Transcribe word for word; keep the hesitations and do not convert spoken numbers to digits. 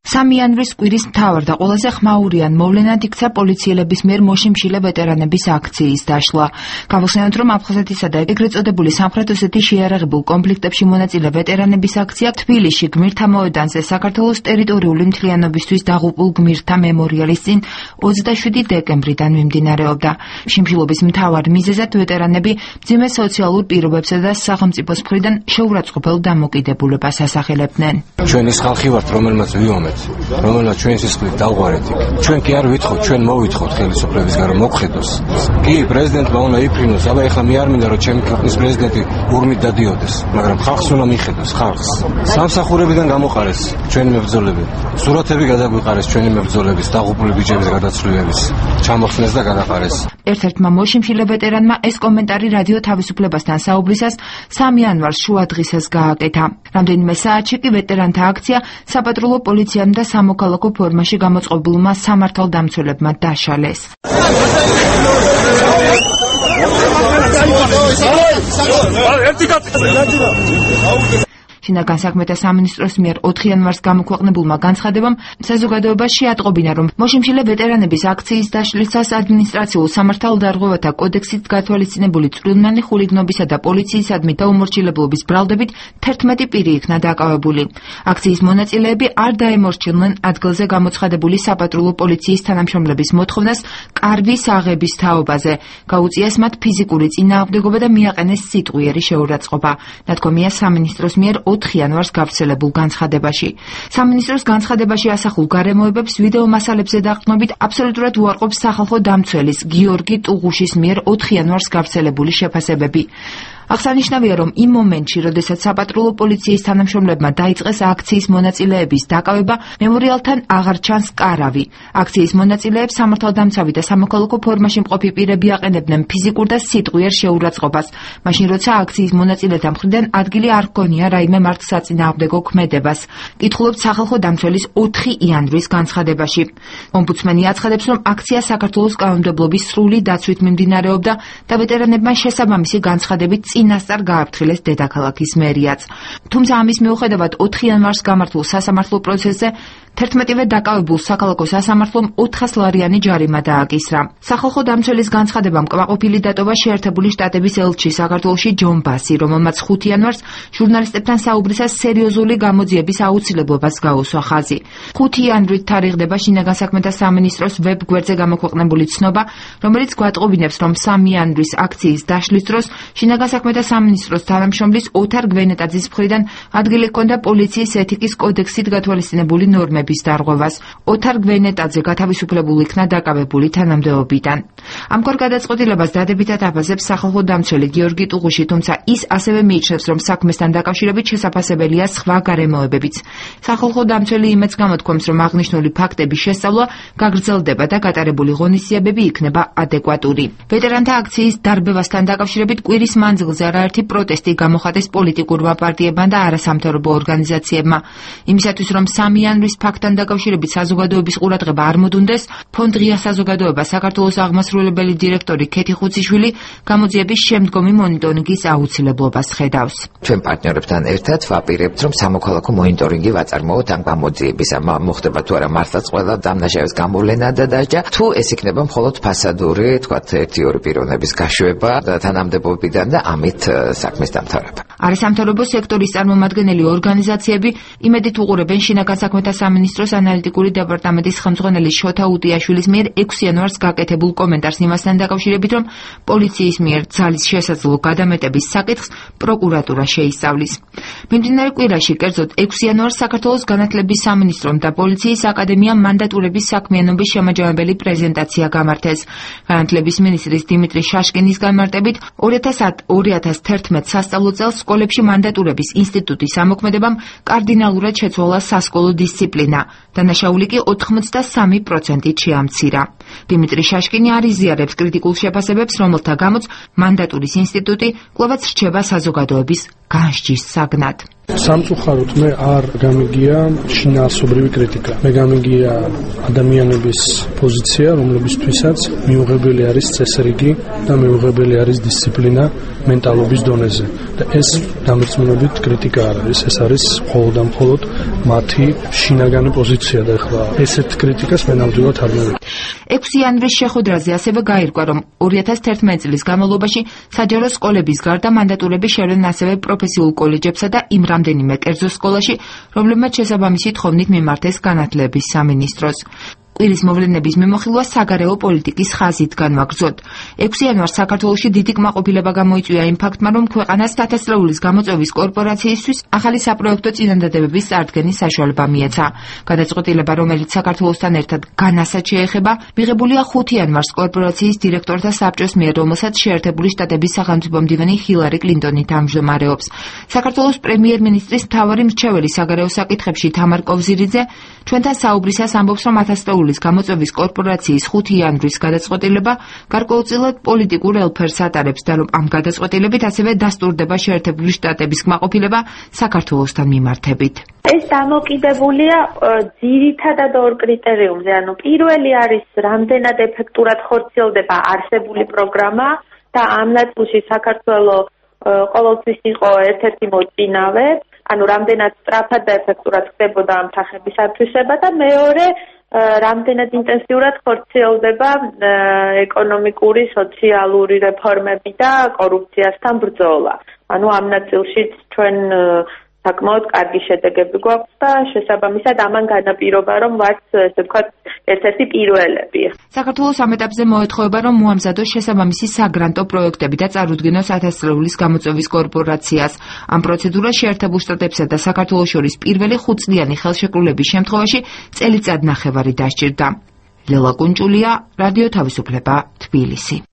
სამი იანვრის კვირის მთავარ და ყველაზე ხმაურიან მოვლენად იქცა პოლიციელების მიერ მოშიმშილე ვეტერანების აქციის დაშლა. Გავხსენოთ, რომ აფხაზეთისა და ეგრეთ წოდებული სამხრეთ ოსეთის შეიარაღებულ კონფლიქტებში მონაწილე ვეტერანების აქცია თბილისში გმირთა მოედანზე საქართველოს ტერიტორიული მთლიანობისთვის დაღუპულ გმირთა მემორიალის წინ ოცდაშვიდი დეკემბრიდან მიმდინარეობდა. Შიმშილობის მთავარ მიზეზად ვეტერანები მძიმე სოციალურ პირობებსა და სახელმწიფოს მხრიდან შეურაცხყოფელ დამოკიდებულებას ასახელებდნენ. ჩვენ ის ხალხი ვართ, რომელმაც ვიომეთ, რომელმაც ჩვენ სისხლით დავღვარეთ. ჩვენ კი არ ვითხოვთ, ჩვენ მოვითხოვთ ხელისუფლებისგან რომ მოგხედოს. კი, პრეზიდენტმა უნდა იფრინოს, აბა ეხლა მე არ მინდა რომ ჩემი ქვეყნის პრეზიდენტი ურმით დადიოდეს, მაგრამ ხალხს უნდა მიხედოს, ხალხს. სამსახურებიდან გამოყარეს ჩვენი მებრძოლები. სურათები გადაგვიყარეს ჩვენი მებრძოლების, დაღუპული ბიჭების გადაცვლილებების. ჩამოხსნეს და გადაყარეს. ერთ-ერთმა მოშიმშილე ვეტერანმა ეს კომენტარი რადიო თავისუფლებასთან საუბრისას სამი იანვარს შუადღისას გააკეთა. რამდენიმე საათში კი ვეტერანთა აქცია საპატრულო პოლიციამ და სამოქალაქო ფორმაში გამოწყობილმა სამართალდამცველებმა დაშალეს. შინაგან საქმეთა სამინისტროს მიერ ოთხი იანვარს გამოქვეყნებულმა განცხადებამ საზოგადოებას შეატყობინა, რომ მოშიმშილე ვეტერანების აქციის დაშლისას ადმინისტრაციულ სამართალდარღვევათა კოდექსით გათვალისწინებული წვრილმანი ხულიგნობისა და პოლიციისადმი დაუმორჩილებლობის ბრალდებით თერთმეტი პირი იქნა დაკავებული. აქციის მონაწილეები არ დაემორჩილნენ ადგილზე გამოცხადებული საპატრულო პოლიციის თანამშრომლების მოთხოვნას კარვის აღების თაობაზე. გაუწიეს მათ ფიზიკური წინააღმდეგობა და მიაყენეს სიტყვიერი შეურაცხყოფა. ნათქვამია სამინისტროს მიერ ოთხი იანვარს გავრცელებულ განცხადებაში. სამინისტროს განცხადებაში ასახულ გარემოებებს ვიდეო მასალებზე დაყრდნობით აბსოლუტურად უარყოფს სახალხო დამცველის გიორგი ტუღუშის მიერ ოთხი იანვარს გავრცელებული შეფასებები. აღსანიშნავია, რომ იმ მომენტში, როდესაც საპატრულო პოლიციის თანამშრომლებმა დაიწყეს აქციის მონაწილეების დაკავება, მემორიალთან აღარ ჩანს კარავი. აქციის მონაწილეებს სამართალდამცავი და სამოქალაქო ფორმაში მყოფი პირები აყენებდნენ ფიზიკურ და სიტყვიერ შეურაცხყოფას, მაშინ როცა აქციის მონაწილეთა მხრიდან ადგილი არ ჰქონია რაიმე მართლსაწინააღმდეგო ქმედებას. კითხულობთ სახალხო დამცველის ოთხი იანვრის განცხადებაში. ომბუდსმენი აცხადებს, რომ აქცია საქართველოს კანონმდებლობის სრული დაცვით მიმდინარეობდა და ვეტერანებმა შესაბამისი განცხადებით წინასწარ გააფრთხილეს დედაქალაქის მერიაც. თუმცა ამის მიუხედავად ოთხი იანვარს გამართულ სასამართლო პროცესზე თერთმეტივე დაკავებულ საქალაქო სასამართლომ ოთხას ლარიანი ჯარიმა დააკისრა. სახალხო დამცველის განცხადებამ კმაყოფილი დატოვა შეერთებული შტატების ელჩი საქართველოში ჯონ ბასი, რომელმაც ხუთი იანვარს ჟურნალისტებთან საუბრისას სერიოზული გამოძიების აუცილებლობას გაუსვა ხაზი. ხუთი იანვრით თარიღდება შინაგან საქმეთა სამინისტროს ვებ გვერდზე გამოქვეყნებული ცნობა, რომელიც გვატყობინებს, რომ სამი იანვრის აქციის დაშლის დროს შინაგან საქმეთა სამინისტროს თანამშრომლის ოთარ გვენეტაძის მხრიდან ადგილი ჰქონდა პოლიციის ეთიკის კოდექსით გათვალისწინებული ნორმების დარღვევას. ოთარ გვენეტაძე გათავისუფლებულ იქნა დაკავებული თანამდებობიდან. ამგვარ გადაწყვეტილებას დადებითად აფასებს სახალხო დამცველი გიორგი ტუღუში, თუმცა ის ასევე მიიჩნევს, რომ საქმესთან დაკავშირებით შესაფასებელია სხვა გარემოებებიც. სახალხო დამცველი იმედს გამოთქვამს, რომ აღნიშნული ფაქტების შესწავლა გაგრძელდება და გატარებული ღონისძიებები იქნება ადეკვატური. ვეტერანთა აქციის დარბევასთან დაკავშირებით კვირის მანძილზე არაერთი პროტესტი გამოხატეს პოლიტიკურმა პარტიებმა და არასამთავრობო ორგანიზაციებმა. იმისათვის, რომ სამი იანვრის ფაქტთან დაკავშირებით საზოგადოების ყურადღება არ მოდუნდეს, ფონდ ღია საზოგადოება საქართველოს აღმასრულებელი დირექტორი ქეთი ხუციშვილი გამოძიების შემდგომი მონიტორინგის აუცილებლობას ხედავს. ჩვენ პარტნიორებთან ერთად ვაპირებთ, რომ სამოქალაქო მონიტორინგი ვაწარმოოთ ამ გამოძიების. მოხდება თუ არა მართლაც ყველა დამნაშავეს გამოვლენა და დასჯა, თუ ეს იქნება მხოლოდ ფასადური, თქვათ ერთი-ორი პიროვნების გაშვება თანამდებობიდან და ამით საქმის დამთავრება. არასამთავრობო სექტორის წარმომადგენელი ორგანიზაციები იმედით უყურებენ შინაგან საქმეთა სამინისტროს ანალიტიკური დეპარტამენტის ხელმძღვანელი შოთა უტიაშვილის მიერ ექვსი იანვარს გაკეთებულ კომენტარს იმასთან დაკავშირებით, რომ პოლიციის მიერ ძალის შესაძლო გადამეტების საკითხს პროკურატურა შეისწავლის. მიმდინარე კვირაში, კერძოდ ექვსი იანვარს საქართველოს განათლების სამინისტრომ და პოლიციის აკადემიამ მანდატურების საქმიანობის შემაჯამებელი პრეზენტაცია გამართეს. განათლების მინისტრის დიმიტრი შაშკინის განმარტებით, ორი ათას თერთმეტ სასწავლო წელს სკოლებში მანდატურების ინსტიტუტის ამოქმედებამ კარდინალურად შეცვალა სასკოლო დისციპლინა. დანაშაული კი ოთხმოცდასამი პროცენტით შეამცირა. დიმიტრი შაშკინი არ იზიარებს კრიტიკულ შეფასებებს, რომელთა გამოც მანდატურის ინსტიტუტი კვლავაც რჩება საზოგადოების განსჯის საგნად. სამწუხაროდ მე არ გამიგია შინაარსობრივი კრიტიკა. მე გამიგია ადამიანების პოზიცია, რომლებისთვისაც მიუღებელი არის წესრიგი და მიუღებელი არის დისციპლინა მენტალობის დონეზე. და ეს დამრწმუნებით კრიტიკა არ არის, ეს არის მხოლოდ და მხოლოდ მათი შინაგანი პოზიცია და ეხლა ესეთ კრიტიკას მე ნამდვილად არ მივიღებ. ექვსი იანვრის შეხვედრაზე ასევე გაირკვა, რომ ორი ათას თერთმეტი წლის განმავლობაში საჯარო სკოლების გარდა მანდატურები შევლენ ასევე პროფესიულ კოლეჯებსა და იმ რამდენიმე კერძო სკოლაში, რომლებმაც შესაბამისი თხოვნით მიმართეს განათლების სამინისტროს. კვირის მოვლენების მიმოხილვა საგარეო პოლიტიკის ხაზით განვაგრძოთ. ექვსი იანვარს საქართველოში დიდი კმაყოფილება გამოიწვია იმ ფაქტმა, რომ ქვეყანას თათასწლეულის გამოწვევის კორპორაციისთვის ახალი საპროექტო წინადადებების წარდგენის საშუალება მიეცა. გადაწყვეტილება, რომელიც საქართველოსთან ერთად განასაც შეეხება, მიღებულია ხუთი იანვარს კორპორაციის დირექტორთა საბჭოს მიერ, რომელსაც შეერთებული შტატების სახელმწიფო მდივანი ჰილარი კლინტონი თავმჯდომარეობს. საქართველოს პრემიერ-მინისტრის მთავარი მრჩეველი საგარეო საკითხებში თამარ კოვზირიძე ჩვენთან საუბრისას ამბობს, რომ ათასწლეულის გამოწვევის კორპორაციის ხუთი იანვრის გადაწყვეტილება გარკვეულწილად პოლიტიკურ ელფერს ატარებს და რომ ამ გადაწყვეტილებით ასევე დასტურდება შეერთებული შტატების კმაყოფილება საქართველოსთან მიმართებით. ეს დამოკიდებულია ძირითადად ორ კრიტერიუმზე, ანუ პირველი არის რამდენად ეფექტურად ხორციელდება არსებული პროგრამა და ამ ნაწილში საქართველოს ყოველთვის იყო ერთ-ერთი მოწინავე, ანუ რამდენად სწრაფად და ეფექტურად ხდებოდა ამ თანხების ათვისება და მეორე რამდენად ინტენსიურად ხორციელდება ეკონომიკური, სოციალური რეფორმები და კორუფციასთან ბრძოლა. ანუ ამ ნაწილშიც ჩვენ საკმაოდ კარგი შედეგები გვაქვს და შესაბამისად ამან განაპირობა, რომ ვართ, ესე ვთქვათ, ერთ-ერთი პირველები. საქართველოს ამ ეტაპზე მოეთხოვება, რომ მოამზადოს შესაბამისი საგრანტო პროექტები და წარუდგინოს ათასწლეულის გამოწვევის კორპორაციას. ამ პროცედურას შეერთებულ შტატებსა და საქართველოს შორის პირველი ხუთწლიანი ხელშეკრულების შემთხვევაში წელიწად ნახევარი დასჭირდა. ლელა კუნჭულია, რადიო თავისუფლება, თბილისი.